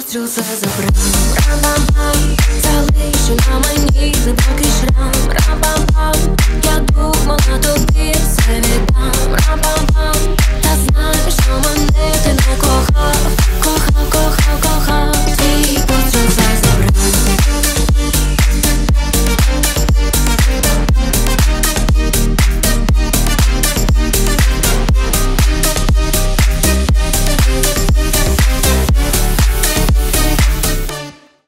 постріл це забрав. Рам-бам-бам, залишив на мені глибокий шрам. Рам-бам-бам, я думала,